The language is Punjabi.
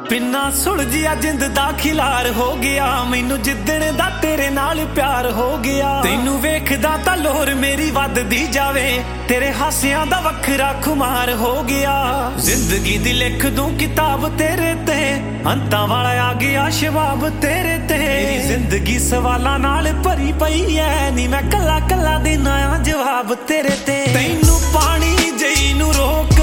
ਪਿੰਨਾ ਸੁਲਝਿਆ ਜਿੰਦ ਦਾ ਖਿਲਾਰ ਹੋ ਗਿਆ, ਮੈਨੂੰ ਜਿੱਦਣ ਦਾ ਤੇਰੇ ਨਾਲ ਪਿਆਰ ਹੋ ਗਿਆ। ਤੈਨੂੰ ਵੇਖਦਾ ਤਾਂ ਲੋਰ ਮੇਰੀ ਵੱਧਦੀ ਜਾਵੇ, ਤੇਰੇ ਹਾਸਿਆਂ ਦਾ ਵੱਖਰਾ ਖੁਮਾਰ ਹੋ ਗਿਆ। ਜ਼ਿੰਦਗੀ ਦੀ ਲਿਖ ਦੂੰ ਕਿਤਾਬ ਤੇਰੇ ਤੇ, ਅੰਤਾਂ ਵਾਲਾ ਆ ਗਿਆ ਸ਼ਬਾਬ ਤੇਰੇ ਤੇ। ਮੇਰੀ ਜ਼ਿੰਦਗੀ ਸਵਾਲਾਂ ਨਾਲ ਭਰੀ ਪਈ ਐ, ਨੀ ਮੈਂ ਕੱਲਾ ਕੱਲਾ ਦੇਣਾ ਆ ਜਵਾਬ ਤੇਰੇ ਤੇ। ਤੈਨੂੰ ਪਾਣੀ ਜਈ ਨੂੰ ਰੋਕ